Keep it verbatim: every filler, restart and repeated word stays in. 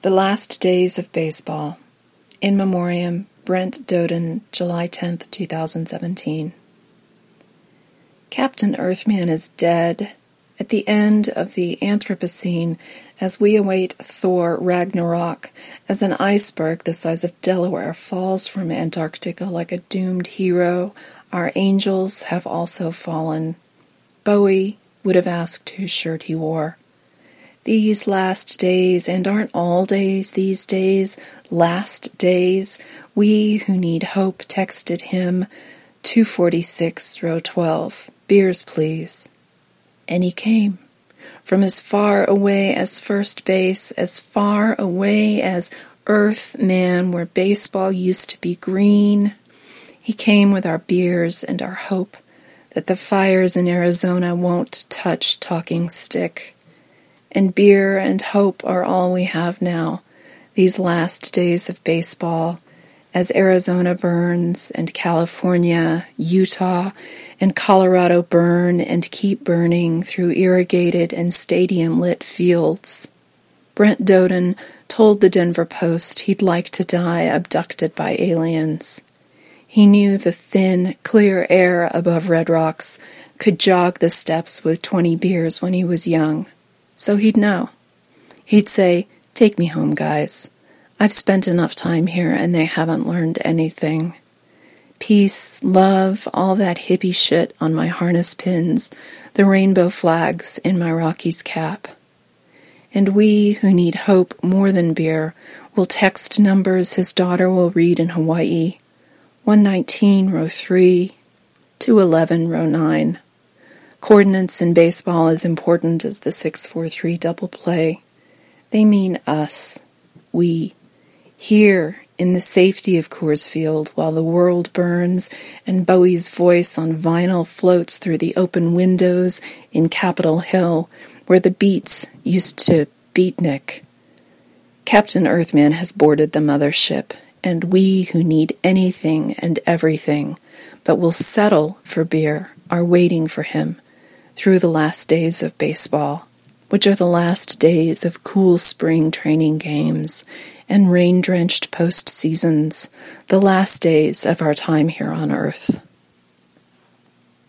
The Last Days of Baseball. In Memoriam, Brent Doden, July tenth, twenty seventeen. Captain Earthman is dead. At the end of the Anthropocene, as we await Thor Ragnarok, as an iceberg the size of Delaware falls from Antarctica like a doomed hero, our angels have also fallen. Bowie would have asked whose shirt he wore. These last days, and aren't all days these days, last days, we who need hope texted him, two forty-six, row twelve, beers please. And he came, from as far away as first base, as far away as Earthman, where baseball used to be green. He came with our beers and our hope that the fires in Arizona won't touch Talking Stick. And beer and hope are all we have now, these last days of baseball, as Arizona burns, and California, Utah, and Colorado burn and keep burning through irrigated and stadium-lit fields. Brent Doden told the Denver Post he'd like to die abducted by aliens. He knew the thin, clear air above Red Rocks could jog the steps with twenty beers when he was young. So he'd know. He'd say, "Take me home, guys. I've spent enough time here and they haven't learned anything. Peace, love, all that hippie shit on my harness pins, the rainbow flags in my Rockies cap." And we who need hope more than beer will text numbers his daughter will read in Hawaii. one nineteen, row three, two eleven, row nine. Coordinates in baseball as important as the six four three double play. They mean us, we, here in the safety of Coors Field while the world burns and Bowie's voice on vinyl floats through the open windows in Capitol Hill where the Beats used to beatnik. Captain Earthman has boarded the mothership, and we who need anything and everything but will settle for beer are waiting for him through the last days of baseball, which are the last days of cool spring training games and rain-drenched postseasons, the last days of our time here on Earth.